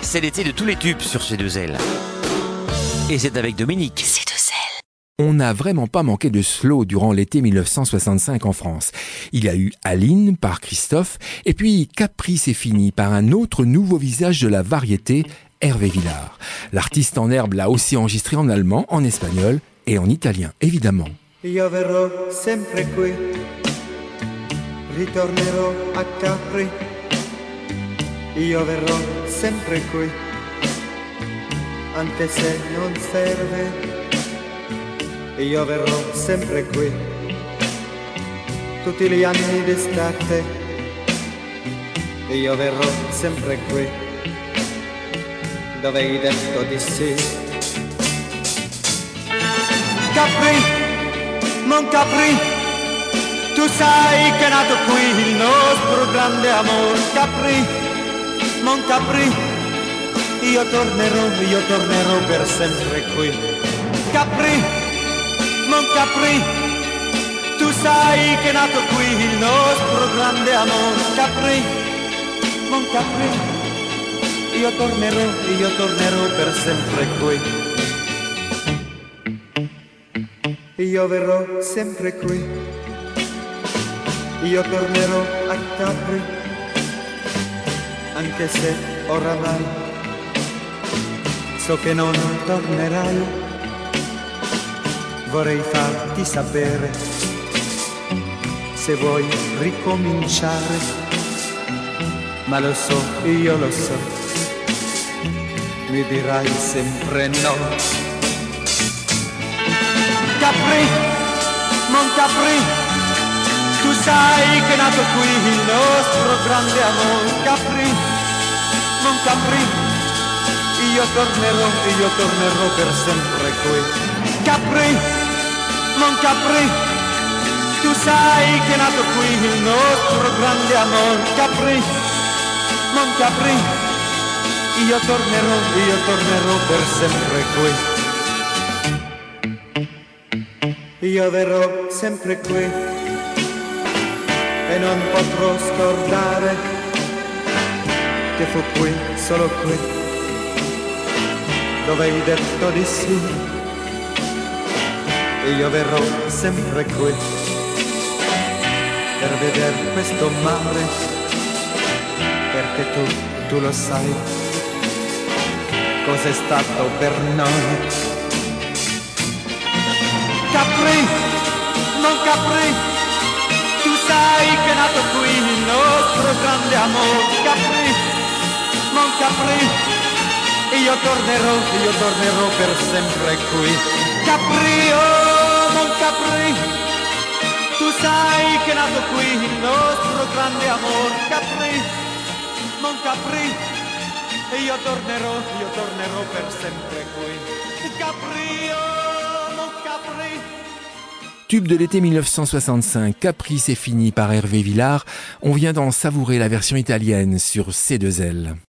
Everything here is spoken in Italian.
C'est l'été de tous les tubes sur C2L. Et c'est avec Dominique. C2L. On n'a vraiment pas manqué de slow durant l'été 1965 en France. Il y a eu Aline par Christophe, et puis Capri c'est fini par un autre nouveau visage de la variété, Hervé Villard. L'artiste en herbe l'a aussi enregistré en allemand, en espagnol et en italien, évidemment. Io verrò sempre qui, ritornerò a Capri. Io verrò sempre qui, anche se non serve. Io verrò sempre qui, tutti gli anni d'estate. Io verrò sempre qui, dove hai detto di sì. Capri, Mon Capri, tu sai che è nato qui il nostro grande amore. Capri, Mon Capri, io tornerò per sempre qui. Capri, Mon Capri, tu sai che è nato qui il nostro grande amore. Capri, Mon Capri, io tornerò per sempre qui. Io verrò sempre qui, io tornerò a Capri, anche se oramai so che non tornerai. Vorrei farti sapere, se vuoi ricominciare, ma lo so, io lo so, mi dirai sempre no. Capri, Mon Capri, tu sai che è nato qui il nostro grande amore. Capri, Mon Capri, io tornerò per sempre qui. Capri, Mon Capri, tu sai che è nato qui il nostro grande amore. Capri, Mon Capri, io tornerò per sempre qui. Io verrò sempre qui e non potrò scordare che fu qui, solo qui, dove hai detto di sì. Io verrò sempre qui per vedere questo mare, perché tu lo sai cos'è stato per noi. Capri, Mon Capri, tu sai che è nato qui il nostro grande amore. Capri, Mon Capri, io tornerò per sempre qui. Capri, oh Mon Capri, tu sai che è nato qui il nostro grande amore. Capri, Mon Capri, io tornerò per sempre qui. Capri, oh Mon Capri. Tube de l'été 1965, Capri c'est fini par Hervé Villard. On vient d'en savourer la version italienne sur C2L.